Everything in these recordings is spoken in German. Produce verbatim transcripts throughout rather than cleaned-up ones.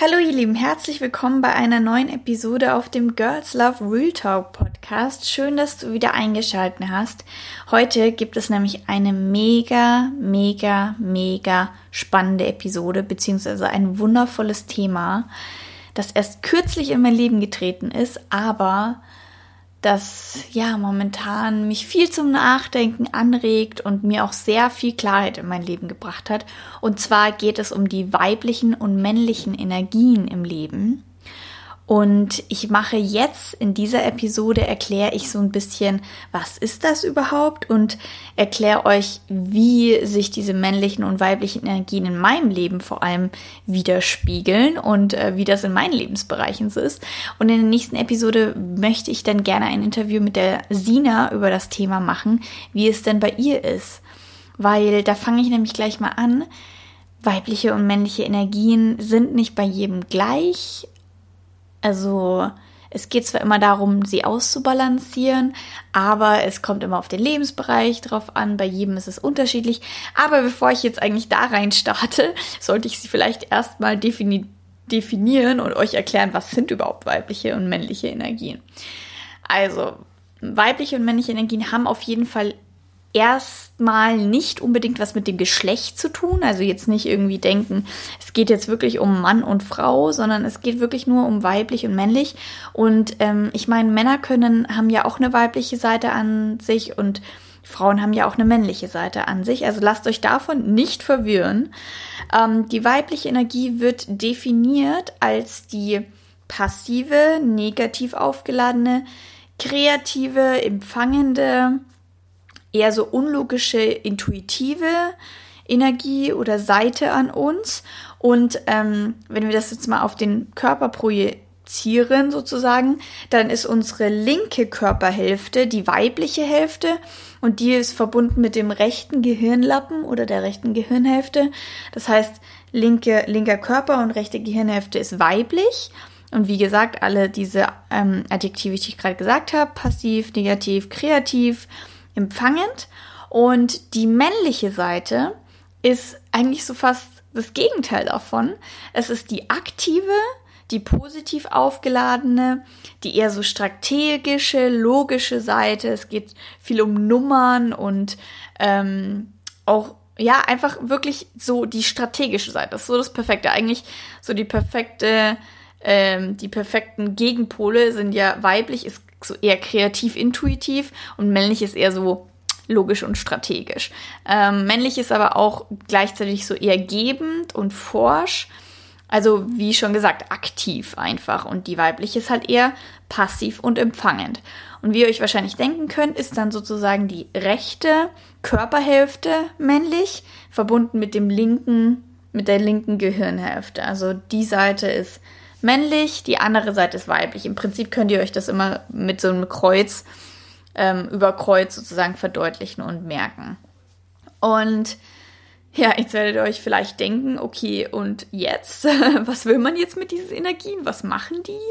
Hallo ihr Lieben, herzlich willkommen bei einer neuen Episode auf dem Girls Love Real Talk Podcast. Schön, dass du wieder eingeschaltet hast. Heute gibt es nämlich eine mega, mega, mega spannende Episode, beziehungsweise ein wundervolles Thema, das erst kürzlich in mein Leben getreten ist, aber das ja momentan mich viel zum Nachdenken anregt und mir auch sehr viel Klarheit in mein Leben gebracht hat. Und zwar geht es um die weiblichen und männlichen Energien im Leben. Und ich mache jetzt in dieser Episode, erkläre ich so ein bisschen, was ist das überhaupt und erkläre euch, wie sich diese männlichen und weiblichen Energien in meinem Leben vor allem widerspiegeln und äh, wie das in meinen Lebensbereichen so ist. Und in der nächsten Episode möchte ich dann gerne ein Interview mit der Sina über das Thema machen, wie es denn bei ihr ist. Weil da fange ich nämlich gleich mal an. Weibliche und männliche Energien sind nicht bei jedem gleich. Also es geht zwar immer darum, sie auszubalancieren, aber es kommt immer auf den Lebensbereich drauf an, bei jedem ist es unterschiedlich. Aber bevor ich jetzt eigentlich da rein starte, sollte ich sie vielleicht erstmal defini- definieren und euch erklären, was sind überhaupt weibliche und männliche Energien. Also weibliche und männliche Energien haben auf jeden Fall erstmal nicht unbedingt was mit dem Geschlecht zu tun, also jetzt nicht irgendwie denken, es geht jetzt wirklich um Mann und Frau, sondern es geht wirklich nur um weiblich und männlich. Und ähm, ich meine, Männer können, haben ja auch eine weibliche Seite an sich und Frauen haben ja auch eine männliche Seite an sich, also lasst euch davon nicht verwirren. Ähm, die weibliche Energie wird definiert als die passive, negativ aufgeladene, kreative, empfangende, eher so unlogische, intuitive Energie oder Seite an uns. Und ähm, wenn wir das jetzt mal auf den Körper projizieren sozusagen, dann ist unsere linke Körperhälfte die weibliche Hälfte und die ist verbunden mit dem rechten Gehirnlappen oder der rechten Gehirnhälfte. Das heißt, linke, linker Körper und rechte Gehirnhälfte ist weiblich. Und wie gesagt, alle diese ähm, Adjektive, die ich gerade gesagt habe, passiv, negativ, kreativ, empfangend. Und die männliche Seite ist eigentlich so fast das Gegenteil davon. Es ist die aktive, die positiv aufgeladene, die eher so strategische, logische Seite. Es geht viel um Nummern und ähm, auch ja einfach wirklich so die strategische Seite. Das ist so das Perfekte. Eigentlich so die perfekte, ähm, die perfekten Gegenpole sind ja weiblich, ist so eher kreativ-intuitiv und männlich ist eher so logisch und strategisch. Ähm, männlich ist aber auch gleichzeitig so eher gebend und forsch, also wie schon gesagt, aktiv einfach. Und die weibliche ist halt eher passiv und empfangend. Und wie ihr euch wahrscheinlich denken könnt, ist dann sozusagen die rechte Körperhälfte männlich, verbunden mit dem linken, mit der linken Gehirnhälfte. Also die Seite ist männlich, die andere Seite ist weiblich. Im Prinzip könnt ihr euch das immer mit so einem Kreuz ähm, über Kreuz sozusagen verdeutlichen und merken. Und ja, jetzt werdet ihr euch vielleicht denken, okay, und jetzt? Was will man jetzt mit diesen Energien? Was machen die?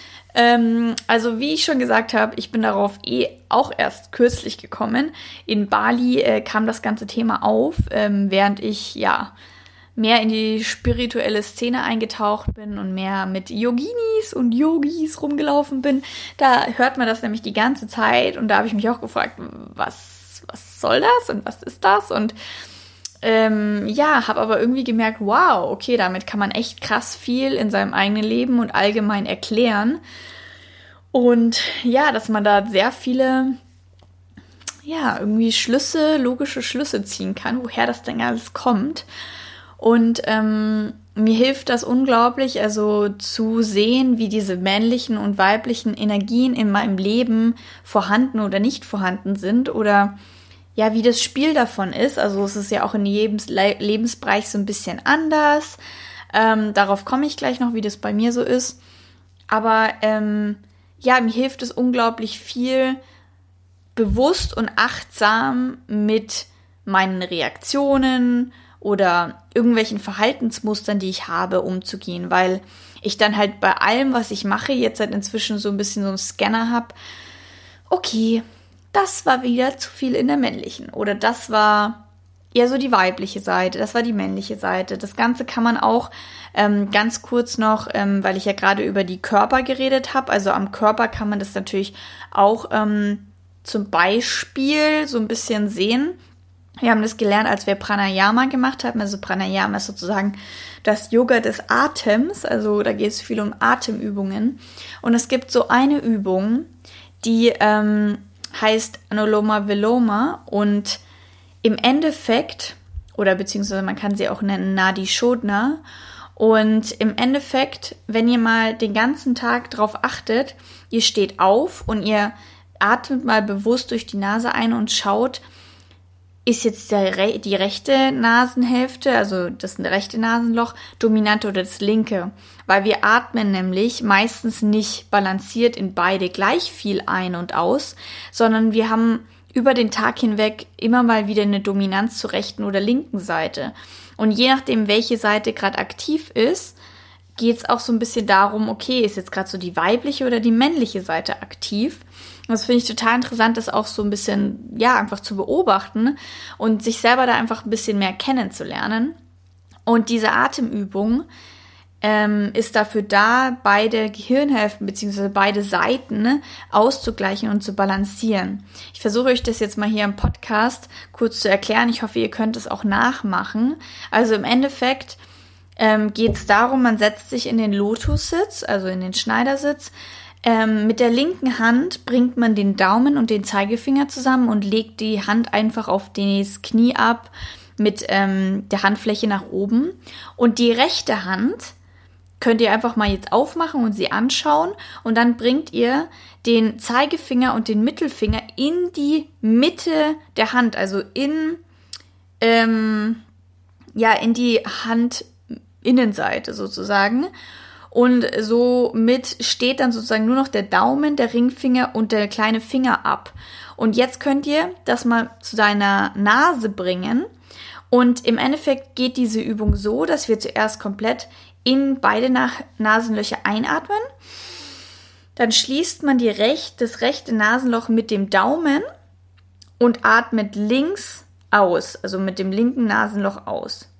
Ähm, also wie ich schon gesagt habe, ich bin darauf eh auch erst kürzlich gekommen. In Bali äh, kam das ganze Thema auf, ähm, während ich, ja, mehr in die spirituelle Szene eingetaucht bin und mehr mit Yoginis und Yogis rumgelaufen bin. Da hört man das nämlich die ganze Zeit und da habe ich mich auch gefragt, was, was soll das und was ist das? Und ähm, ja, habe aber irgendwie gemerkt, wow, okay, damit kann man echt krass viel in seinem eigenen Leben und allgemein erklären. Und ja, dass man da sehr viele ja, irgendwie Schlüsse, logische Schlüsse ziehen kann, woher das denn alles kommt. Und ähm, mir hilft das unglaublich, also zu sehen, wie diese männlichen und weiblichen Energien in meinem Leben vorhanden oder nicht vorhanden sind oder ja, wie das Spiel davon ist. Also es ist ja auch in jedem Le- Lebensbereich so ein bisschen anders. Ähm, darauf komme ich gleich noch, wie das bei mir so ist. Aber ähm, ja, mir hilft es unglaublich viel, bewusst und achtsam mit meinen Reaktionen oder irgendwelchen Verhaltensmustern, die ich habe, umzugehen, weil ich dann halt bei allem, was ich mache, jetzt halt inzwischen so ein bisschen so einen Scanner habe. Okay, das war wieder zu viel in der männlichen oder das war eher so die weibliche Seite, das war die männliche Seite. Das Ganze kann man auch ähm, ganz kurz noch, ähm, weil ich ja gerade über die Körper geredet habe, also am Körper kann man das natürlich auch ähm, zum Beispiel so ein bisschen sehen. Wir haben das gelernt, als wir Pranayama gemacht haben. Also Pranayama ist sozusagen das Yoga des Atems. Also da geht es viel um Atemübungen. Und es gibt so eine Übung, die ähm, heißt Anuloma Viloma. Und im Endeffekt, oder beziehungsweise man kann sie auch nennen Nadi Shodhana. Und im Endeffekt, wenn ihr mal den ganzen Tag drauf achtet, ihr steht auf und ihr atmet mal bewusst durch die Nase ein und schaut, ist jetzt der, die rechte Nasenhälfte, also das rechte Nasenloch, dominant oder das linke? Weil wir atmen nämlich meistens nicht balanciert in beide gleich viel ein und aus, sondern wir haben über den Tag hinweg immer mal wieder eine Dominanz zur rechten oder linken Seite. Und je nachdem, welche Seite gerade aktiv ist, geht es auch so ein bisschen darum, okay, ist jetzt gerade so die weibliche oder die männliche Seite aktiv? Das finde ich total interessant, das auch so ein bisschen, ja, einfach zu beobachten und sich selber da einfach ein bisschen mehr kennenzulernen. Und diese Atemübung ähm, ist dafür da, beide Gehirnhälften bzw. beide Seiten auszugleichen und zu balancieren. Ich versuche euch das jetzt mal hier im Podcast kurz zu erklären. Ich hoffe, ihr könnt es auch nachmachen. Also im Endeffekt ähm, geht es darum, man setzt sich in den Lotussitz, also in den Schneidersitz. Ähm, mit der linken Hand bringt man den Daumen und den Zeigefinger zusammen und legt die Hand einfach auf das Knie ab mit ähm, der Handfläche nach oben. Und die rechte Hand könnt ihr einfach mal jetzt aufmachen und sie anschauen. Und dann bringt ihr den Zeigefinger und den Mittelfinger in die Mitte der Hand, also in, ähm, ja, in die Handinnenseite sozusagen. Und somit steht dann sozusagen nur noch der Daumen, der Ringfinger und der kleine Finger ab. Und jetzt könnt ihr das mal zu deiner Nase bringen. Und im Endeffekt geht diese Übung so, dass wir zuerst komplett in beide Nach- Nasenlöcher einatmen. Dann schließt man die recht, das rechte Nasenloch mit dem Daumen und atmet links aus, also mit dem linken Nasenloch aus.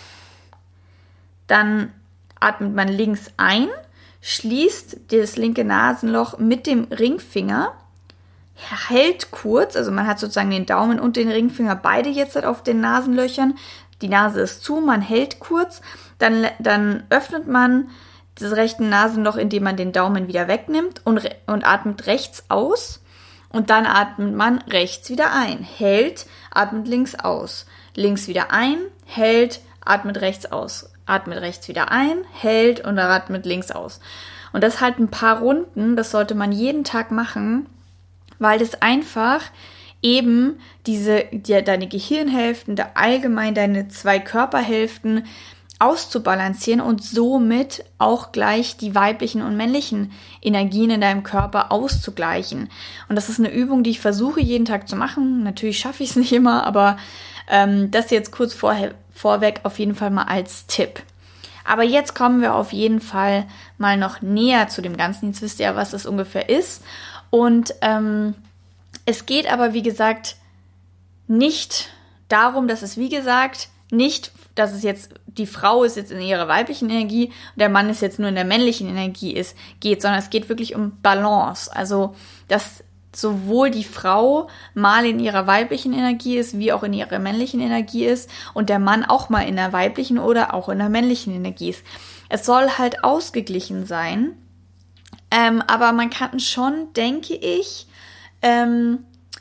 Dann atmet man links ein, schließt das linke Nasenloch mit dem Ringfinger, hält kurz, also man hat sozusagen den Daumen und den Ringfinger beide jetzt auf den Nasenlöchern, die Nase ist zu, man hält kurz, dann, dann öffnet man das rechte Nasenloch, indem man den Daumen wieder wegnimmt und, und atmet rechts aus und dann atmet man rechts wieder ein, hält, atmet links aus, links wieder ein, hält, atmet rechts aus. Atmet rechts wieder ein, hält und atmet links aus. Und das halt ein paar Runden, das sollte man jeden Tag machen, weil das einfach eben diese, die, deine Gehirnhälften, da allgemein deine zwei Körperhälften auszubalancieren und somit auch gleich die weiblichen und männlichen Energien in deinem Körper auszugleichen. Und das ist eine Übung, die ich versuche jeden Tag zu machen. Natürlich schaffe ich es nicht immer, aber ähm, das jetzt kurz vorher vorweg auf jeden Fall mal als Tipp. Aber jetzt kommen wir auf jeden Fall mal noch näher zu dem Ganzen. Jetzt wisst ihr ja, was das ungefähr ist. Und ähm, es geht aber, wie gesagt, nicht darum, dass es, wie gesagt, nicht, dass es jetzt, die Frau ist jetzt in ihrer weiblichen Energie und der Mann ist jetzt nur in der männlichen Energie ist, geht, sondern es geht wirklich um Balance. Also, dass sowohl die Frau mal in ihrer weiblichen Energie ist, wie auch in ihrer männlichen Energie ist und der Mann auch mal in der weiblichen oder auch in der männlichen Energie ist. Es soll halt ausgeglichen sein, ähm, aber man kann schon, denke ich, ähm,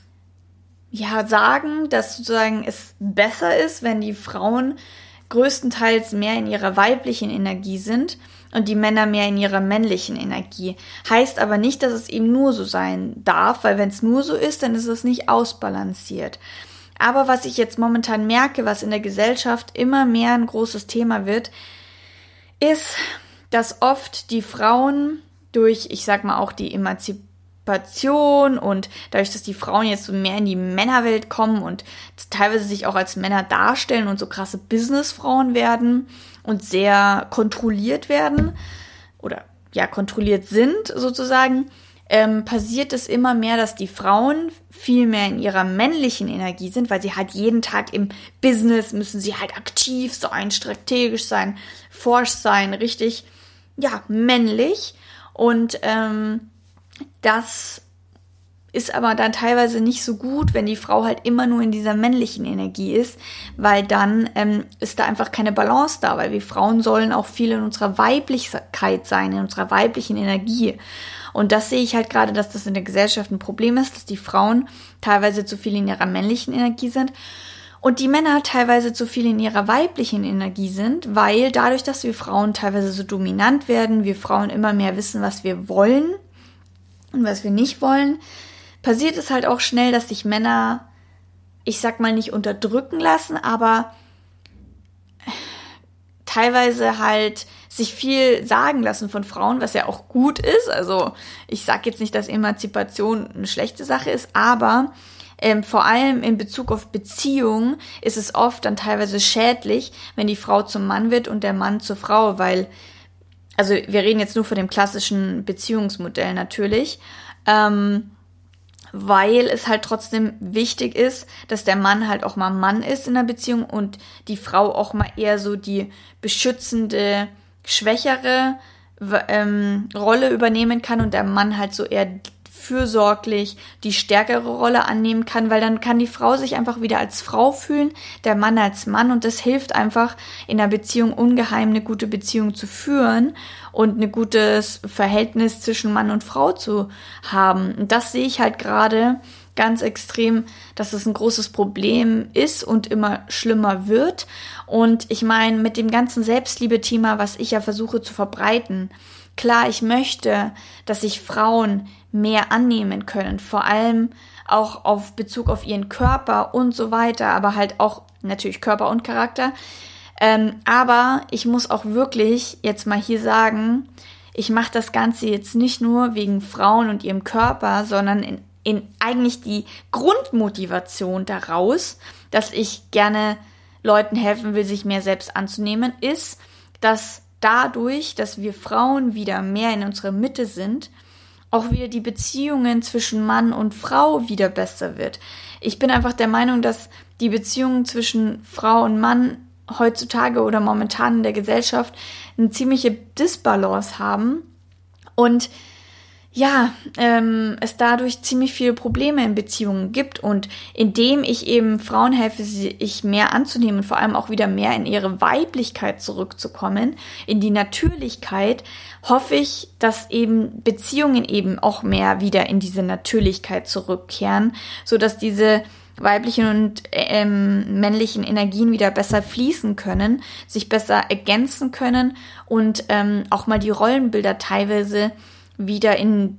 ja, sagen, dass sozusagen es besser ist, wenn die Frauen größtenteils mehr in ihrer weiblichen Energie sind und die Männer mehr in ihrer männlichen Energie. Heißt aber nicht, dass es eben nur so sein darf, weil wenn es nur so ist, dann ist es nicht ausbalanciert. Aber was ich jetzt momentan merke, was in der Gesellschaft immer mehr ein großes Thema wird, ist, dass oft die Frauen durch, ich sag mal auch die Emanzipation und dadurch, dass die Frauen jetzt so mehr in die Männerwelt kommen und teilweise sich auch als Männer darstellen und so krasse Businessfrauen werden und sehr kontrolliert werden oder ja kontrolliert sind sozusagen, ähm, passiert es immer mehr, dass die Frauen viel mehr in ihrer männlichen Energie sind, weil sie halt jeden Tag im Business müssen sie halt aktiv sein, strategisch sein, forsch sein, richtig, ja, männlich. Und ähm, das ist aber dann teilweise nicht so gut, wenn die Frau halt immer nur in dieser männlichen Energie ist, weil dann ähm, ist da einfach keine Balance da, weil wir Frauen sollen auch viel in unserer Weiblichkeit sein, in unserer weiblichen Energie. Und das sehe ich halt gerade, dass das in der Gesellschaft ein Problem ist, dass die Frauen teilweise zu viel in ihrer männlichen Energie sind und die Männer teilweise zu viel in ihrer weiblichen Energie sind, weil dadurch, dass wir Frauen teilweise so dominant werden, wir Frauen immer mehr wissen, was wir wollen und was wir nicht wollen, passiert es halt auch schnell, dass sich Männer, ich sag mal, nicht unterdrücken lassen, aber teilweise halt sich viel sagen lassen von Frauen, was ja auch gut ist. Also ich sag jetzt nicht, dass Emanzipation eine schlechte Sache ist, aber ähm, vor allem in Bezug auf Beziehungen ist es oft dann teilweise schädlich, wenn die Frau zum Mann wird und der Mann zur Frau, weil, also wir reden jetzt nur von dem klassischen Beziehungsmodell natürlich, ähm, weil es halt trotzdem wichtig ist, dass der Mann halt auch mal Mann ist in der Beziehung und die Frau auch mal eher so die beschützende, schwächere ähm, Rolle übernehmen kann und der Mann halt so eher fürsorglich die stärkere Rolle annehmen kann, weil dann kann die Frau sich einfach wieder als Frau fühlen, der Mann als Mann und das hilft einfach in der Beziehung ungeheim eine gute Beziehung zu führen und ein gutes Verhältnis zwischen Mann und Frau zu haben. Und das sehe ich halt gerade ganz extrem, dass es ein großes Problem ist und immer schlimmer wird. Und ich meine, mit dem ganzen Selbstliebe-Thema, was ich ja versuche zu verbreiten, klar, ich möchte, dass sich Frauen mehr annehmen können, vor allem auch auf Bezug auf ihren Körper und so weiter, aber halt auch natürlich Körper und Charakter. Ähm, aber ich muss auch wirklich jetzt mal hier sagen, ich mache das Ganze jetzt nicht nur wegen Frauen und ihrem Körper, sondern in, in eigentlich die Grundmotivation daraus, dass ich gerne Leuten helfen will, sich mehr selbst anzunehmen, ist, dass dadurch, dass wir Frauen wieder mehr in unserer Mitte sind, auch wieder die Beziehungen zwischen Mann und Frau wieder besser wird. Ich bin einfach der Meinung, dass die Beziehungen zwischen Frau und Mann heutzutage oder momentan in der Gesellschaft eine ziemliche Disbalance haben und ja, ähm, es dadurch ziemlich viele Probleme in Beziehungen gibt und indem ich eben Frauen helfe, sich mehr anzunehmen und vor allem auch wieder mehr in ihre Weiblichkeit zurückzukommen, in die Natürlichkeit, hoffe ich, dass eben Beziehungen eben auch mehr wieder in diese Natürlichkeit zurückkehren, sodass diese weiblichen und ähm, männlichen Energien wieder besser fließen können, sich besser ergänzen können und ähm, auch mal die Rollenbilder teilweise wieder in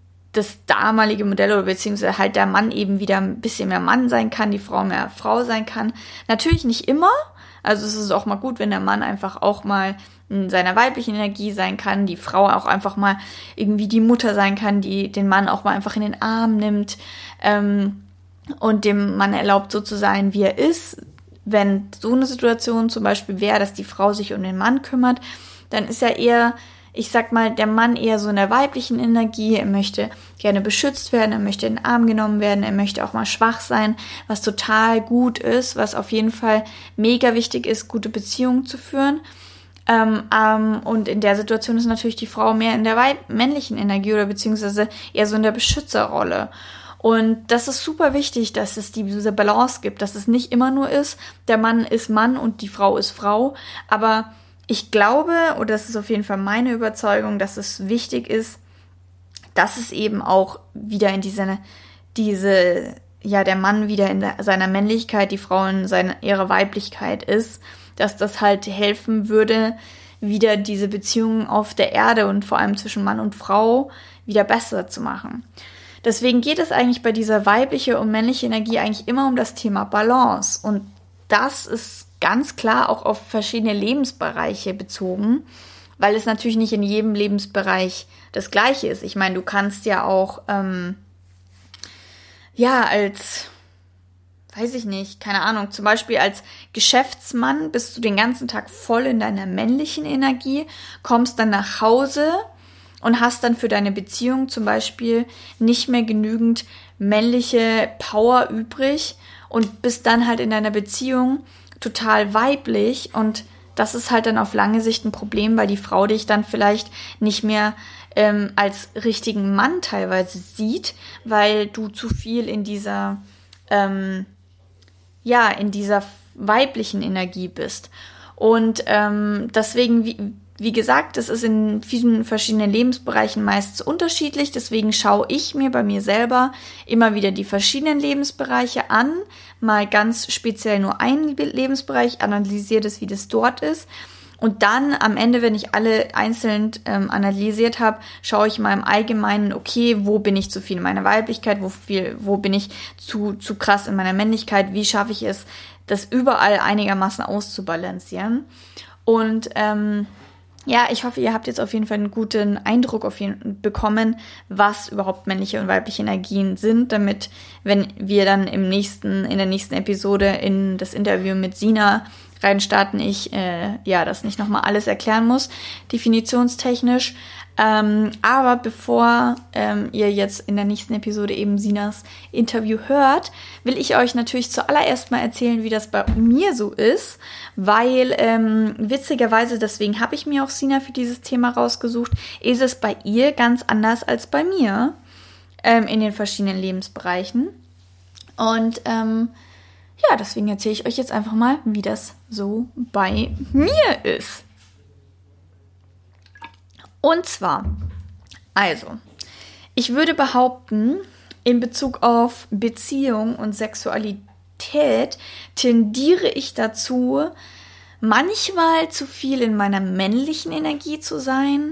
das damalige Modell oder beziehungsweise halt der Mann eben wieder ein bisschen mehr Mann sein kann, die Frau mehr Frau sein kann. Natürlich nicht immer, also es ist auch mal gut, wenn der Mann einfach auch mal in seiner weiblichen Energie sein kann, die Frau auch einfach mal irgendwie die Mutter sein kann, die den Mann auch mal einfach in den Arm nimmt ähm, und dem Mann erlaubt, so zu sein, wie er ist. Wenn so eine Situation zum Beispiel wäre, dass die Frau sich um den Mann kümmert, dann ist er eher, ich sag mal, der Mann eher so in der weiblichen Energie, er möchte gerne beschützt werden, er möchte in den Arm genommen werden, er möchte auch mal schwach sein, was total gut ist, was auf jeden Fall mega wichtig ist, gute Beziehungen zu führen. Ähm, ähm, und in der Situation ist natürlich die Frau mehr in der weib- männlichen Energie oder beziehungsweise eher so in der Beschützerrolle. Und das ist super wichtig, dass es diese Balance gibt, dass es nicht immer nur ist, der Mann ist Mann und die Frau ist Frau, aber ich glaube, oder das ist auf jeden Fall meine Überzeugung, dass es wichtig ist, dass es eben auch wieder in diese, diese, ja, der Mann wieder in der, seiner Männlichkeit, die Frau in seiner, ihrer Weiblichkeit ist, dass das halt helfen würde, wieder diese Beziehungen auf der Erde und vor allem zwischen Mann und Frau wieder besser zu machen. Deswegen geht es eigentlich bei dieser weiblichen und männlichen Energie eigentlich immer um das Thema Balance und das ist ganz klar auch auf verschiedene Lebensbereiche bezogen, weil es natürlich nicht in jedem Lebensbereich das Gleiche ist. Ich meine, du kannst ja auch, ähm, ja, als, weiß ich nicht, keine Ahnung, zum Beispiel als Geschäftsmann bist du den ganzen Tag voll in deiner männlichen Energie, kommst dann nach Hause und hast dann für deine Beziehung zum Beispiel nicht mehr genügend männliche Power übrig und bist dann halt in deiner Beziehung total weiblich, und das ist halt dann auf lange Sicht ein Problem, weil die Frau dich dann vielleicht nicht mehr ähm, als richtigen Mann teilweise sieht, weil du zu viel in dieser, ähm, ja, in dieser weiblichen Energie bist. Und ähm, deswegen, wie, wie gesagt, das ist in vielen verschiedenen Lebensbereichen meistens unterschiedlich. Deswegen schaue ich mir bei mir selber immer wieder die verschiedenen Lebensbereiche an, mal ganz speziell nur einen Lebensbereich, analysiere das, wie das dort ist. Und dann am Ende, wenn ich alle einzeln ähm, analysiert habe, schaue ich mal im Allgemeinen, okay, wo bin ich zu viel in meiner Weiblichkeit, wo viel, wo bin ich zu, zu krass in meiner Männlichkeit, wie schaffe ich es, das überall einigermaßen auszubalancieren. Und ähm, ja, ich hoffe, ihr habt jetzt auf jeden Fall einen guten Eindruck auf jeden, bekommen, was überhaupt männliche und weibliche Energien sind, damit, wenn wir dann im nächsten, in der nächsten Episode in das Interview mit Sina reinstarten, ich äh, ja das nicht nochmal alles erklären muss, definitionstechnisch. Ähm, aber bevor ähm, ihr jetzt in der nächsten Episode eben Sinas Interview hört, will ich euch natürlich zuallererst mal erzählen, wie das bei mir so ist, weil ähm, witzigerweise, deswegen habe ich mir auch Sina für dieses Thema rausgesucht, ist es bei ihr ganz anders als bei mir ähm, in den verschiedenen Lebensbereichen. Und ähm, ja, deswegen erzähle ich euch jetzt einfach mal, wie das so bei mir ist. Und zwar, also, ich würde behaupten, in Bezug auf Beziehung und Sexualität tendiere ich dazu, manchmal zu viel in meiner männlichen Energie zu sein,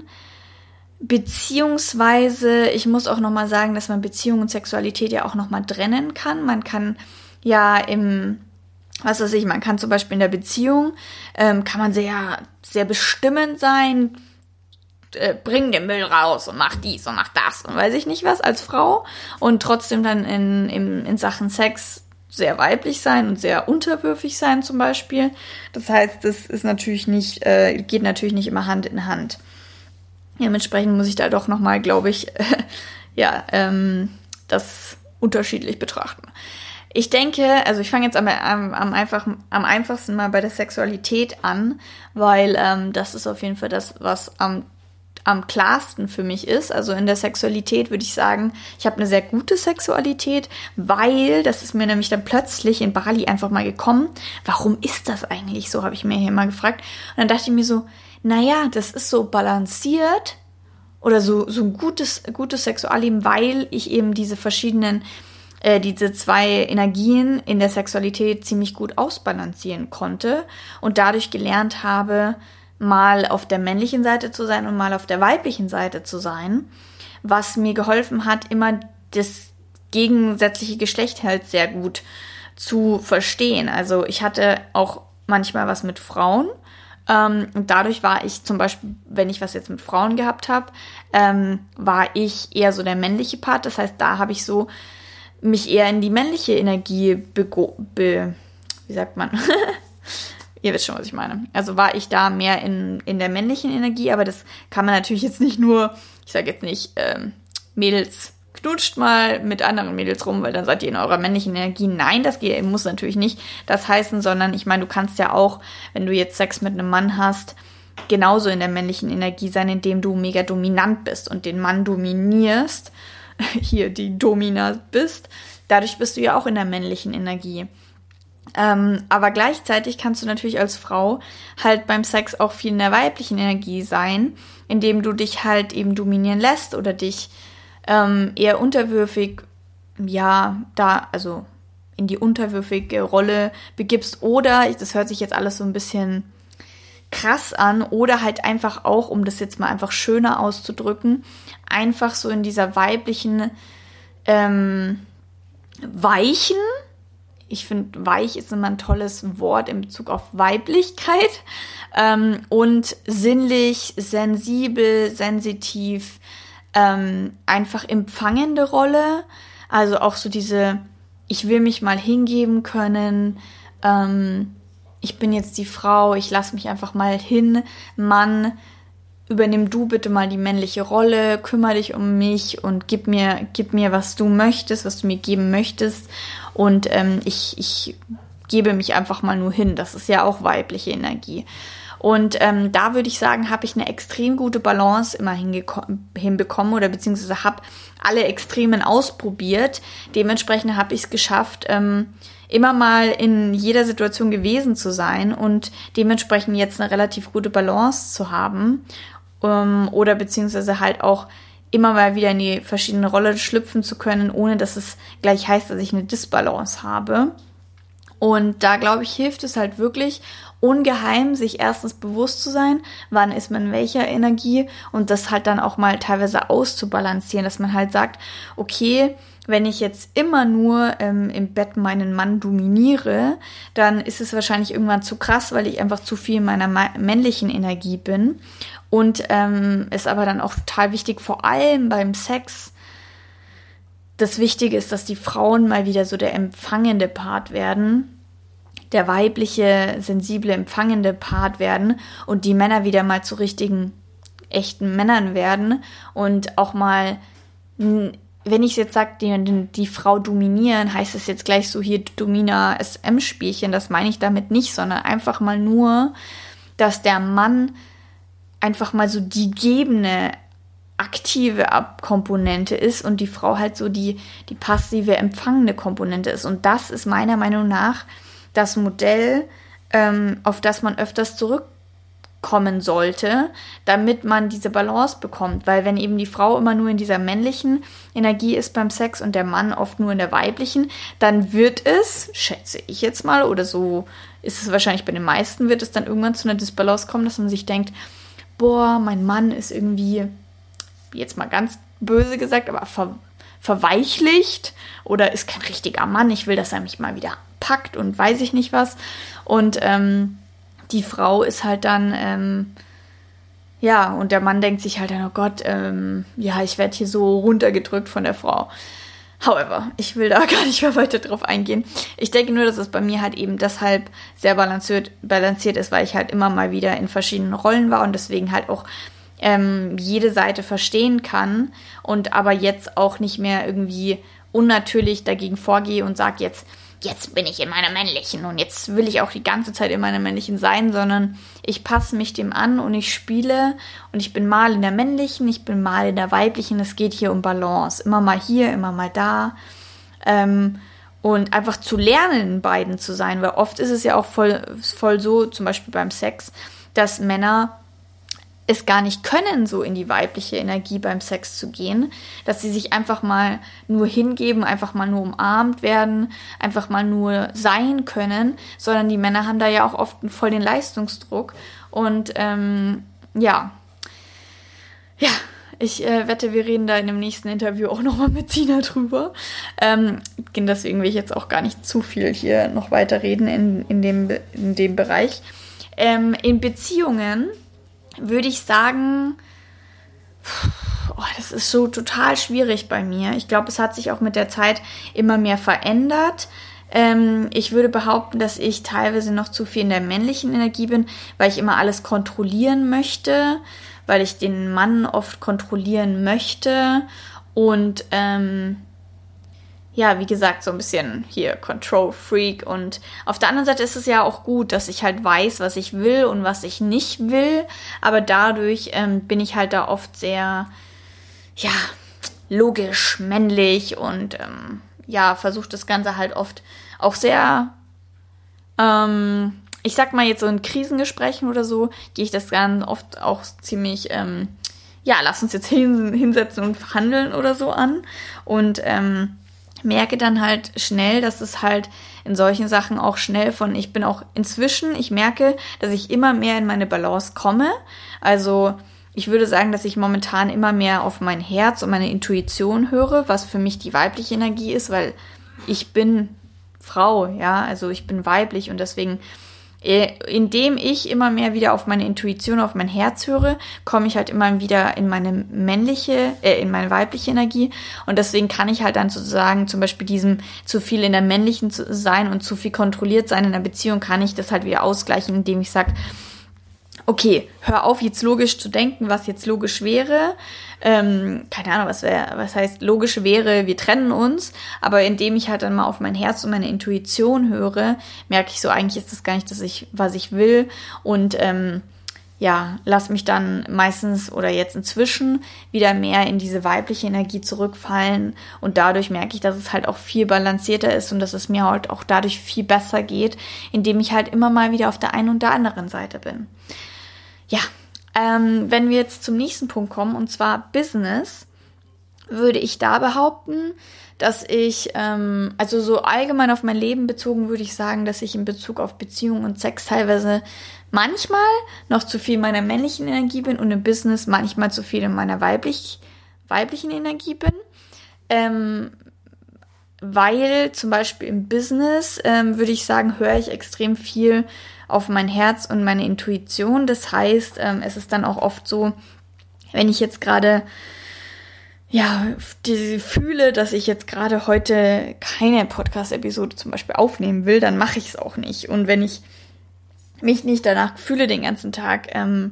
beziehungsweise, ich muss auch nochmal sagen, dass man Beziehung und Sexualität ja auch nochmal trennen kann. Man kann ja im, was weiß ich, man kann zum Beispiel in der Beziehung, ähm, kann man sehr, sehr bestimmend sein, äh, bring den Müll raus und mach dies und mach das und weiß ich nicht was als Frau, und trotzdem dann in, in, in Sachen Sex sehr weiblich sein und sehr unterwürfig sein zum Beispiel. Das heißt, das ist natürlich nicht, äh, geht natürlich nicht immer Hand in Hand. Dementsprechend muss ich da doch nochmal, glaube ich, äh, ja, ähm, das unterschiedlich betrachten. Ich denke, also ich fange jetzt am, am, am, einfach, am einfachsten mal bei der Sexualität an, weil ähm, das ist auf jeden Fall das, was am, am klarsten für mich ist. Also in der Sexualität würde ich sagen, ich habe eine sehr gute Sexualität, weil, das ist mir nämlich dann plötzlich in Bali einfach mal gekommen, warum ist das eigentlich so, habe ich mir hier mal gefragt. Und dann dachte ich mir so, naja, das ist so balanciert oder so, so ein gutes, gutes Sexualleben, weil ich eben diese verschiedenen Äh, diese zwei Energien in der Sexualität ziemlich gut ausbalancieren konnte und dadurch gelernt habe, mal auf der männlichen Seite zu sein und mal auf der weiblichen Seite zu sein, was mir geholfen hat, immer das gegensätzliche Geschlecht halt sehr gut zu verstehen. Also ich hatte auch manchmal was mit Frauen, ähm, und dadurch war ich zum Beispiel, wenn ich was jetzt mit Frauen gehabt habe, ähm, war ich eher so der männliche Part. Das heißt, da habe ich so mich eher in die männliche Energie bego- be, wie sagt man? Ihr wisst schon, was ich meine. Also war ich da mehr in, in der männlichen Energie, aber das kann man natürlich jetzt nicht nur, ich sage jetzt nicht, ähm, Mädels, knutscht mal mit anderen Mädels rum, weil dann seid ihr in eurer männlichen Energie. Nein, das geht, muss natürlich nicht das heißen, sondern ich meine, du kannst ja auch, wenn du jetzt Sex mit einem Mann hast, genauso in der männlichen Energie sein, indem du mega dominant bist und den Mann dominierst, hier die Domina bist, dadurch bist du ja auch in der männlichen Energie. Ähm, aber gleichzeitig kannst du natürlich als Frau halt beim Sex auch viel in der weiblichen Energie sein, indem du dich halt eben dominieren lässt oder dich ähm, eher unterwürfig, ja, da, also in die unterwürfige Rolle begibst, oder, das hört sich jetzt alles so ein bisschen krass an, oder halt einfach auch, um das jetzt mal einfach schöner auszudrücken, einfach so in dieser weiblichen, ähm, weichen, ich finde, weich ist immer ein tolles Wort in Bezug auf Weiblichkeit, ähm, und sinnlich, sensibel, sensitiv, ähm, einfach empfangende Rolle, also auch so diese, ich will mich mal hingeben können, ähm, ich bin jetzt die Frau, ich lasse mich einfach mal hin, Mann, übernimm du bitte mal die männliche Rolle, kümmere dich um mich und gib mir, gib mir, was du möchtest, was du mir geben möchtest. Und ähm, ich, ich gebe mich einfach mal nur hin. Das ist ja auch weibliche Energie. Und ähm, da würde ich sagen, habe ich eine extrem gute Balance immer hinbekommen oder beziehungsweise habe alle Extremen ausprobiert. Dementsprechend habe ich es geschafft, ähm, immer mal in jeder Situation gewesen zu sein und dementsprechend jetzt eine relativ gute Balance zu haben ähm, oder beziehungsweise halt auch immer mal wieder in die verschiedene Rolle schlüpfen zu können, ohne dass es gleich heißt, dass ich eine Disbalance habe. Und da, glaube ich, hilft es halt wirklich ungeheim, sich erstens bewusst zu sein, wann ist man in welcher Energie und das halt dann auch mal teilweise auszubalancieren, dass man halt sagt, okay, wenn ich jetzt immer nur ähm, im Bett meinen Mann dominiere, dann ist es wahrscheinlich irgendwann zu krass, weil ich einfach zu viel in meiner ma- männlichen Energie bin. Und ähm, ist aber dann auch total wichtig, vor allem beim Sex. Das Wichtige ist, dass die Frauen mal wieder so der empfangende Part werden, der weibliche, sensible, empfangende Part werden und die Männer wieder mal zu richtigen, echten Männern werden und auch mal, wenn ich jetzt sage, die, die Frau dominieren, heißt es jetzt gleich so hier Domina-S M-Spielchen, das meine ich damit nicht, sondern einfach mal nur, dass der Mann einfach mal so die gebende, aktive Komponente ist und die Frau halt so die, die passive, empfangende Komponente ist. Und das ist meiner Meinung nach das Modell, ähm, auf das man öfters zurückkommen sollte, damit man diese Balance bekommt. Weil wenn eben die Frau immer nur in dieser männlichen Energie ist beim Sex und der Mann oft nur in der weiblichen, dann wird es, schätze ich jetzt mal, oder so ist es wahrscheinlich bei den meisten, wird es dann irgendwann zu einer Disbalance kommen, dass man sich denkt, boah, mein Mann ist irgendwie, jetzt mal ganz böse gesagt, aber ver- verweichlicht oder ist kein richtiger Mann. Ich will, dass er mich mal wieder packt und weiß ich nicht was. Und ähm, die Frau ist halt dann, ähm, ja, und der Mann denkt sich halt dann, oh Gott, ähm, ja, ich werde hier so runtergedrückt von der Frau. However, ich will da gar nicht mehr weiter drauf eingehen. Ich denke nur, dass es bei mir halt eben deshalb sehr balanciert, balanciert ist, weil ich halt immer mal wieder in verschiedenen Rollen war und deswegen halt auch ähm, jede Seite verstehen kann und aber jetzt auch nicht mehr irgendwie unnatürlich dagegen vorgehe und sage jetzt, jetzt bin ich in meiner männlichen und jetzt will ich auch die ganze Zeit in meiner männlichen sein, sondern ich passe mich dem an und ich spiele und ich bin mal in der männlichen, ich bin mal in der weiblichen. Es geht hier um Balance. Immer mal hier, immer mal da. Ähm, und einfach zu lernen, in beiden zu sein, weil oft ist es ja auch voll, voll so, zum Beispiel beim Sex, dass Männer es gar nicht können, so in die weibliche Energie beim Sex zu gehen, dass sie sich einfach mal nur hingeben, einfach mal nur umarmt werden, einfach mal nur sein können, sondern die Männer haben da ja auch oft voll den Leistungsdruck und ähm, ja, ja, ich äh, wette, wir reden da in dem nächsten Interview auch nochmal mit Tina drüber. Ähm, deswegen will ich jetzt auch gar nicht zu viel hier noch weiter reden in, in, dem, in dem Bereich. Ähm, in Beziehungen würde ich sagen, oh, das ist so total schwierig bei mir. Ich glaube, es hat sich auch mit der Zeit immer mehr verändert. Ähm, ich würde behaupten, dass ich teilweise noch zu viel in der männlichen Energie bin, weil ich immer alles kontrollieren möchte, weil ich den Mann oft kontrollieren möchte und ähm, ja, wie gesagt, so ein bisschen hier Control Freak und auf der anderen Seite ist es ja auch gut, dass ich halt weiß, was ich will und was ich nicht will, aber dadurch ähm, bin ich halt da oft sehr, ja, logisch, männlich und ähm, ja, versuche das Ganze halt oft auch sehr, ähm, ich sag mal jetzt so in Krisengesprächen oder so, gehe ich das ganz oft auch ziemlich, ähm, ja, lass uns jetzt hin, hinsetzen und verhandeln oder so an und ähm, merke dann halt schnell, dass es halt in solchen Sachen auch schnell von, ich bin auch inzwischen, ich merke, dass ich immer mehr in meine Balance komme. Also ich würde sagen, dass ich momentan immer mehr auf mein Herz und meine Intuition höre, was für mich die weibliche Energie ist, weil ich bin Frau, ja, also ich bin weiblich und deswegen, indem ich immer mehr wieder auf meine Intuition, auf mein Herz höre, komme ich halt immer wieder in meine männliche, äh, in meine weibliche Energie und deswegen kann ich halt dann sozusagen zum Beispiel diesem zu viel in der männlichen sein und zu viel kontrolliert sein in der Beziehung, kann ich das halt wieder ausgleichen, indem ich sage, okay, hör auf, jetzt logisch zu denken, was jetzt logisch wäre. Ähm, keine Ahnung, was, wär, was heißt logisch wäre, wir trennen uns. Aber indem ich halt dann mal auf mein Herz und meine Intuition höre, merke ich so, eigentlich ist das gar nicht, dass ich, was ich will. Und ähm, ja, lass mich dann meistens oder jetzt inzwischen wieder mehr in diese weibliche Energie zurückfallen. Und dadurch merke ich, dass es halt auch viel balancierter ist und dass es mir halt auch dadurch viel besser geht, indem ich halt immer mal wieder auf der einen und der anderen Seite bin. Ja, ähm, wenn wir jetzt zum nächsten Punkt kommen, und zwar Business, würde ich da behaupten, dass ich, ähm, also so allgemein auf mein Leben bezogen, würde ich sagen, dass ich in Bezug auf Beziehung und Sex teilweise manchmal noch zu viel meiner männlichen Energie bin und im Business manchmal zu viel in meiner weiblich, weiblichen Energie bin. Ähm, weil zum Beispiel im Business, ähm, würde ich sagen, höre ich extrem viel auf mein Herz und meine Intuition. Das heißt, ähm, es ist dann auch oft so, wenn ich jetzt gerade ja, die fühle, dass ich jetzt gerade heute keine Podcast-Episode zum Beispiel aufnehmen will, dann mache ich es auch nicht. Und wenn ich mich nicht danach fühle, den ganzen Tag ähm,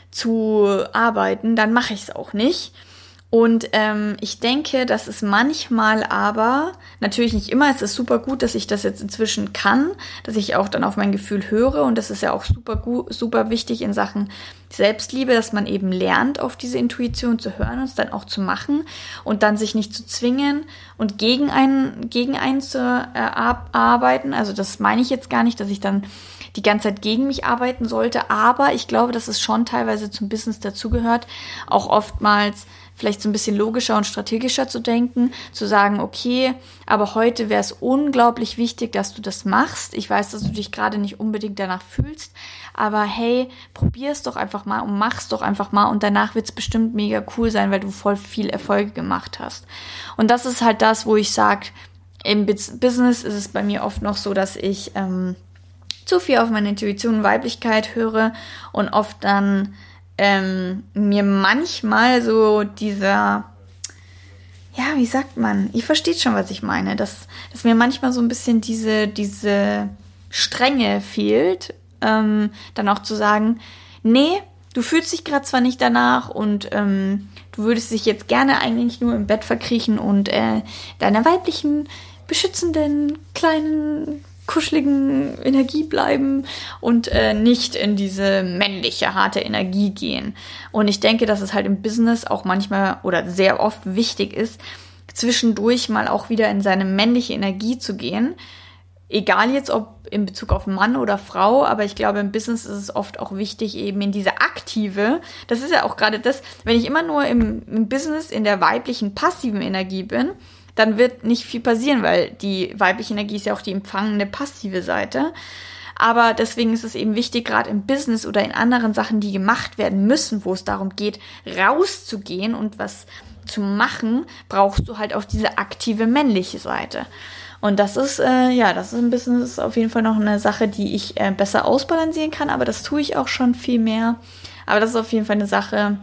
zu arbeiten, dann mache ich es auch nicht. Und ähm, ich denke, dass es manchmal aber, natürlich nicht immer, es ist super gut, dass ich das jetzt inzwischen kann, dass ich auch dann auf mein Gefühl höre, und das ist ja auch super gut, super wichtig in Sachen Selbstliebe, dass man eben lernt, auf diese Intuition zu hören und es dann auch zu machen und dann sich nicht zu zwingen und gegen einen, gegen einen zu äh, arbeiten. Also das meine ich jetzt gar nicht, dass ich dann die ganze Zeit gegen mich arbeiten sollte, aber ich glaube, dass es schon teilweise zum Business dazugehört, auch oftmals vielleicht so ein bisschen logischer und strategischer zu denken, zu sagen, okay, aber heute wäre es unglaublich wichtig, dass du das machst. Ich weiß, dass du dich gerade nicht unbedingt danach fühlst, aber hey, probier es doch einfach mal und mach's doch einfach mal und danach wird es bestimmt mega cool sein, weil du voll viel Erfolge gemacht hast. Und das ist halt das, wo ich sage, im Business ist es bei mir oft noch so, dass ich ähm, zu viel auf meine Intuition und Weiblichkeit höre und oft dann ähm, mir manchmal so dieser, ja, wie sagt man, ihr versteht schon, was ich meine, dass, dass mir manchmal so ein bisschen diese, diese Strenge fehlt, ähm, dann auch zu sagen, nee, du fühlst dich gerade zwar nicht danach und ähm, du würdest dich jetzt gerne eigentlich nur im Bett verkriechen und äh, deiner weiblichen, beschützenden, kleinen, kuscheligen Energie bleiben und äh, nicht in diese männliche, harte Energie gehen. Und ich denke, dass es halt im Business auch manchmal oder sehr oft wichtig ist, zwischendurch mal auch wieder in seine männliche Energie zu gehen. Egal jetzt, ob in Bezug auf Mann oder Frau, aber ich glaube, im Business ist es oft auch wichtig, eben in diese aktive, das ist ja auch gerade das, wenn ich immer nur im, im Business in der weiblichen, passiven Energie bin, dann wird nicht viel passieren, weil die weibliche Energie ist ja auch die empfangende, passive Seite. Aber deswegen ist es eben wichtig, gerade im Business oder in anderen Sachen, die gemacht werden müssen, wo es darum geht, rauszugehen und was zu machen, brauchst du halt auch diese aktive männliche Seite. Und das ist, äh, ja, das ist ein Business auf jeden Fall noch eine Sache, die ich äh, besser ausbalancieren kann, aber das tue ich auch schon viel mehr. Aber das ist auf jeden Fall eine Sache,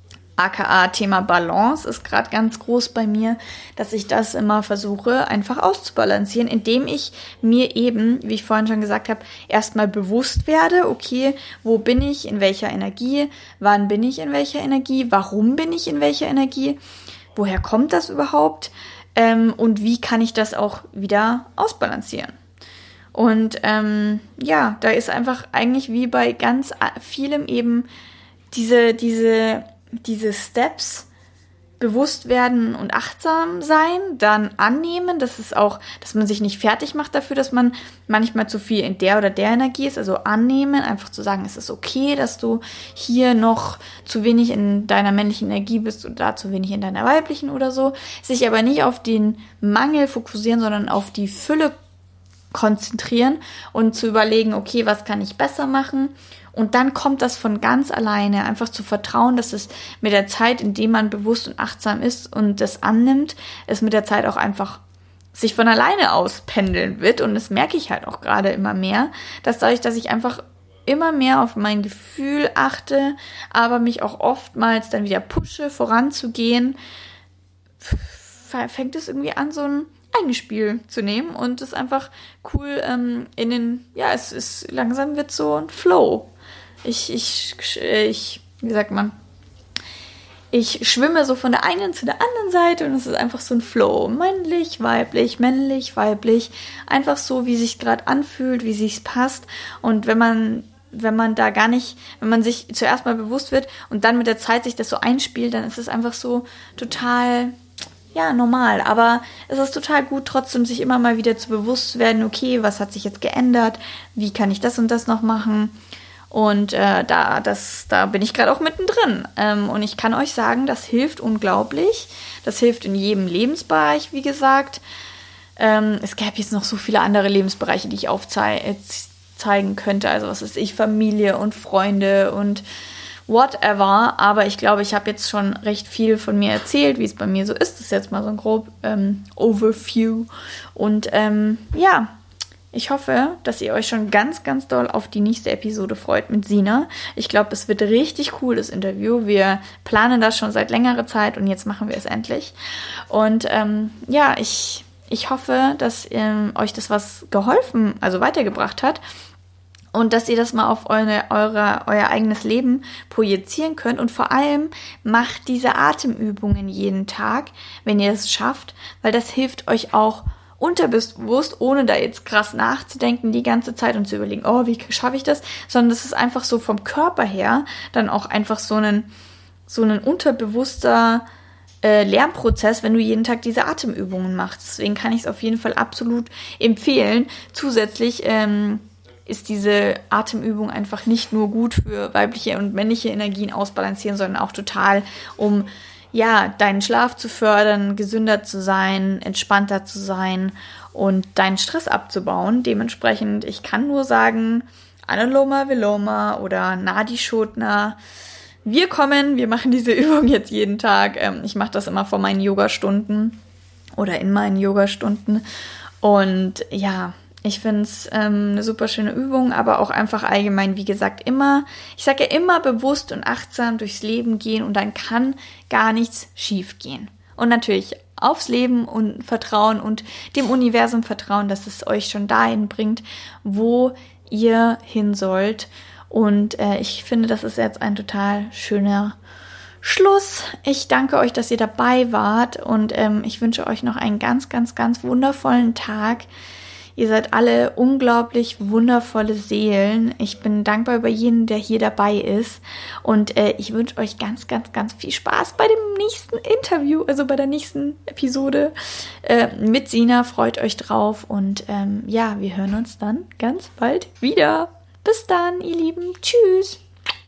aka Thema Balance ist gerade ganz groß bei mir, dass ich das immer versuche, einfach auszubalancieren, indem ich mir eben, wie ich vorhin schon gesagt habe, erstmal bewusst werde, okay, wo bin ich, in welcher Energie, wann bin ich in welcher Energie, warum bin ich in welcher Energie, woher kommt das überhaupt ähm, und wie kann ich das auch wieder ausbalancieren. Und ähm, ja, da ist einfach eigentlich wie bei ganz vielem eben diese, diese diese Steps, bewusst werden und achtsam sein, dann annehmen, dass es auch, dass man sich nicht fertig macht dafür, dass man manchmal zu viel in der oder der Energie ist, also annehmen, einfach zu sagen, es ist okay, dass du hier noch zu wenig in deiner männlichen Energie bist oder da zu wenig in deiner weiblichen oder so, sich aber nicht auf den Mangel fokussieren, sondern auf die Fülle konzentrieren und zu überlegen, okay, was kann ich besser machen? Und dann kommt das von ganz alleine, einfach zu vertrauen, dass es mit der Zeit, indem man bewusst und achtsam ist und das annimmt, es mit der Zeit auch einfach sich von alleine aus pendeln wird. Und das merke ich halt auch gerade immer mehr, dass dadurch, dass ich einfach immer mehr auf mein Gefühl achte, aber mich auch oftmals dann wieder pushe, voranzugehen, fängt es irgendwie an, so ein eigenes Spiel zu nehmen und es einfach cool ähm, in den, ja, es ist langsam wird so ein Flow. ich, ich, ich, wie sagt man, ich schwimme so von der einen zu der anderen Seite und es ist einfach so ein Flow. Männlich, weiblich, männlich, weiblich. Einfach so, wie sich gerade anfühlt, wie sich's passt. Und wenn man, wenn man da gar nicht, wenn man sich zuerst mal bewusst wird und dann mit der Zeit sich das so einspielt, dann ist es einfach so total, ja, normal. Aber es ist total gut, trotzdem sich immer mal wieder zu bewusst werden, okay, was hat sich jetzt geändert? Wie kann ich das und das noch machen? Und äh, da, das, da bin ich gerade auch mittendrin. Ähm, und ich kann euch sagen, das hilft unglaublich. Das hilft in jedem Lebensbereich, wie gesagt. Ähm, es gäbe jetzt noch so viele andere Lebensbereiche, die ich aufzeigen könnte. Also was ist ich, Familie und Freunde und whatever. Aber ich glaube, ich habe jetzt schon recht viel von mir erzählt, wie es bei mir so ist. Das ist jetzt mal so ein grob ähm, Overview. Und ähm, ja, ich hoffe, dass ihr euch schon ganz, ganz doll auf die nächste Episode freut mit Sina. Ich glaube, es wird richtig cool, das Interview. Wir planen das schon seit längerer Zeit und jetzt machen wir es endlich. Und ähm, ja, ich, ich hoffe, dass ähm, euch das was geholfen, also weitergebracht hat. Und dass ihr das mal auf eure, eure, euer eigenes Leben projizieren könnt. Und vor allem macht diese Atemübungen jeden Tag, wenn ihr es schafft, weil das hilft euch auch unterbewusst, ohne da jetzt krass nachzudenken die ganze Zeit und zu überlegen, oh, wie schaffe ich das? Sondern das ist einfach so vom Körper her dann auch einfach so ein, so ein unterbewusster äh, Lernprozess, wenn du jeden Tag diese Atemübungen machst. Deswegen kann ich es auf jeden Fall absolut empfehlen. Zusätzlich ähm, ist diese Atemübung einfach nicht nur gut für weibliche und männliche Energien ausbalancieren, sondern auch total, um ja, deinen Schlaf zu fördern, gesünder zu sein, entspannter zu sein und deinen Stress abzubauen. Dementsprechend, ich kann nur sagen, Anuloma Viloma oder Nadi Shodhana. Wir kommen, wir machen diese Übung jetzt jeden Tag. Ich mache das immer vor meinen Yogastunden oder in meinen Yogastunden. Und ja, ich finde es ähm, eine super schöne Übung, aber auch einfach allgemein, wie gesagt, immer, ich sage ja immer bewusst und achtsam durchs Leben gehen und dann kann gar nichts schief gehen. Und natürlich aufs Leben und vertrauen und dem Universum vertrauen, dass es euch schon dahin bringt, wo ihr hin sollt. Und äh, ich finde, das ist jetzt ein total schöner Schluss. Ich danke euch, dass ihr dabei wart und ähm, ich wünsche euch noch einen ganz, ganz, ganz wundervollen Tag. Ihr seid alle unglaublich wundervolle Seelen. Ich bin dankbar über jeden, der hier dabei ist. Und äh, ich wünsche euch ganz, ganz, ganz viel Spaß bei dem nächsten Interview, also bei der nächsten Episode äh, mit Sina. Freut euch drauf. Und ähm, ja, wir hören uns dann ganz bald wieder. Bis dann, ihr Lieben. Tschüss.